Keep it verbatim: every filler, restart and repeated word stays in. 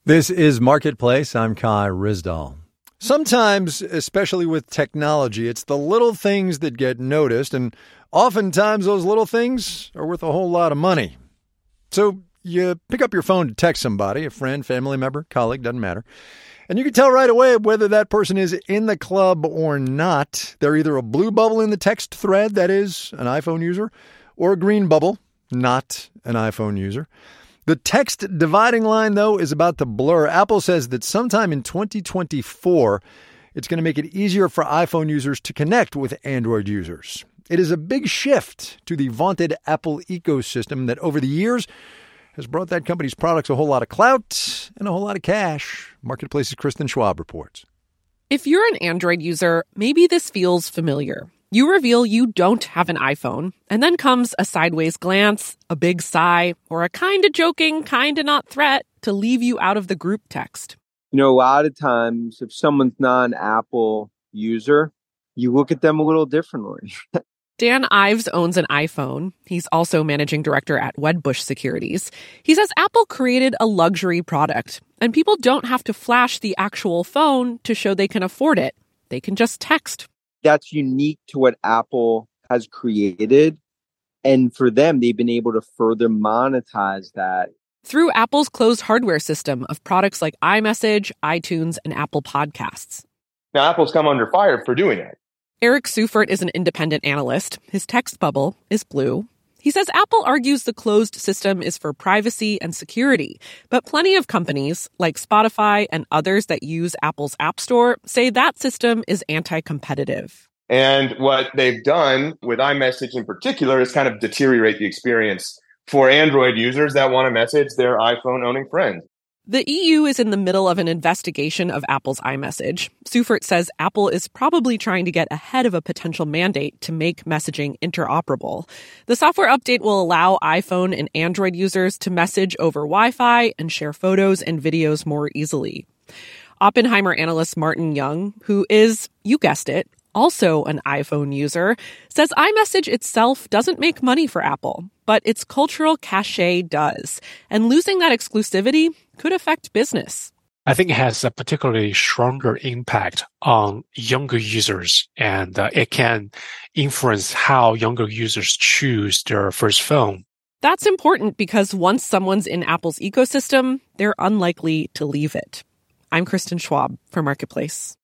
This is Marketplace. I'm Kai Ryssdal. Sometimes, especially with technology, it's the little things that get noticed, and oftentimes those little things are worth a whole lot of money. So you pick up your phone to text somebody, a friend, family member, colleague, doesn't matter, and you can tell right away whether that person is in the club or not. They're either a blue bubble in the text thread, that is, an iPhone user, or a green bubble, not an iPhone user. The text dividing line, though, is about to blur. Apple says that sometime in twenty twenty-four, it's going to make it easier for iPhone users to connect with Android users. It is a big shift to the vaunted Apple ecosystem that over the years has brought that company's products a whole lot of clout and a whole lot of cash. Marketplace's Kristen Schwab reports. If you're an Android user, maybe this feels familiar. You reveal you don't have an iPhone, and then comes a sideways glance, a big sigh, or a kind of joking, kind of not threat to leave you out of the group text. You know, a lot of times if someone's not an Apple user, you look at them a little differently. Dan Ives owns an iPhone. He's also managing director at Wedbush Securities. He says Apple created a luxury product, and people don't have to flash the actual phone to show they can afford it. They can just text. That's unique to what Apple has created. And for them, they've been able to further monetize that. Through Apple's closed hardware system of products like iMessage, iTunes, and Apple Podcasts. Now, Apple's come under fire for doing that. Eric Seufert is an independent analyst. His text bubble is blue. He says Apple argues the closed system is for privacy and security, but plenty of companies, like Spotify and others that use Apple's App Store, say that system is anti-competitive. And what they've done with iMessage in particular is kind of deteriorate the experience for Android users that want to message their iPhone-owning friends. The E U is in the middle of an investigation of Apple's iMessage. Seufert says Apple is probably trying to get ahead of a potential mandate to make messaging interoperable. The software update will allow iPhone and Android users to message over Wi-Fi and share photos and videos more easily. Oppenheimer analyst Martin Young, who is, you guessed it, also an iPhone user, says iMessage itself doesn't make money for Apple, but its cultural cachet does. And losing that exclusivity could affect business. I think it has a particularly stronger impact on younger users, and uh, it can influence how younger users choose their first phone. That's important because once someone's in Apple's ecosystem, they're unlikely to leave it. I'm Kristen Schwab for Marketplace.